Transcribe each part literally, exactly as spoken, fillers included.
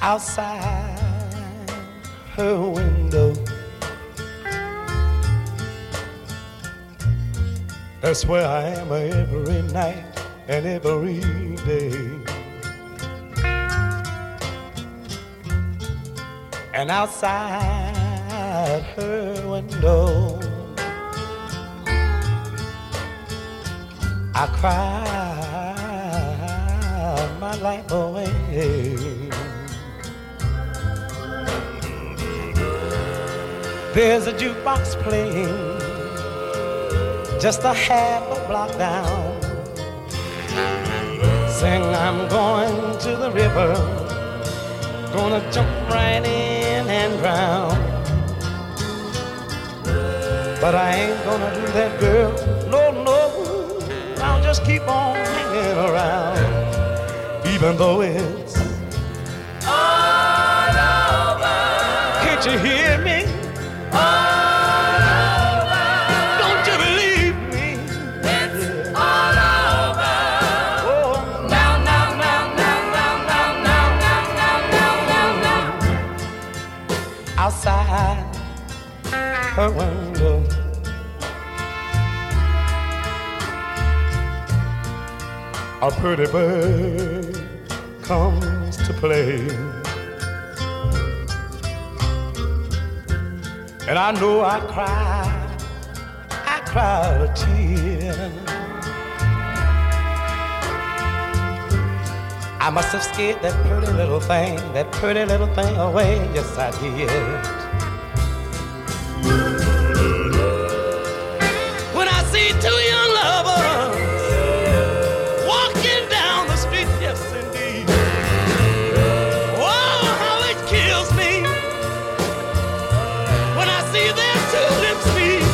outside her window. That's where I am every night and every day. And outside her window, I cry my life away. There's a jukebox playing just a half a block down. Sing, I'm going to the river, gonna jump right in and drown. But I ain't gonna do that, girl, no, no. I'll just keep on hanging around, even though it's all over. Can't you hear me? All over. Don't you believe me? It's all over. Oh, now, now, now, now, now, now, now, now, now, now, now. Outside her window, a pretty bird comes to play, and I know I cry, I cried a tear. I must have scared that pretty little thing, that pretty little thing away. Yes, I did. When I see two young lovers walking down the street, yes indeed. Oh, how it kills me when I see their two lips meet.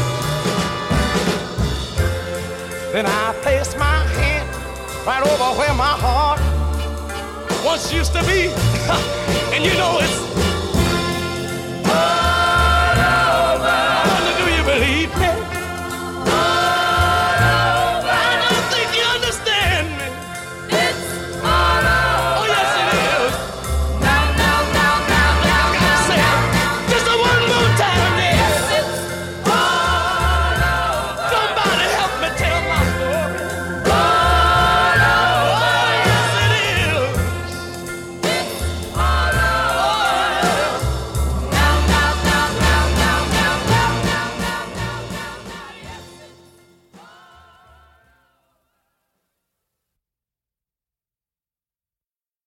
Then I place my hand right over where my heart once used to be. And you know it's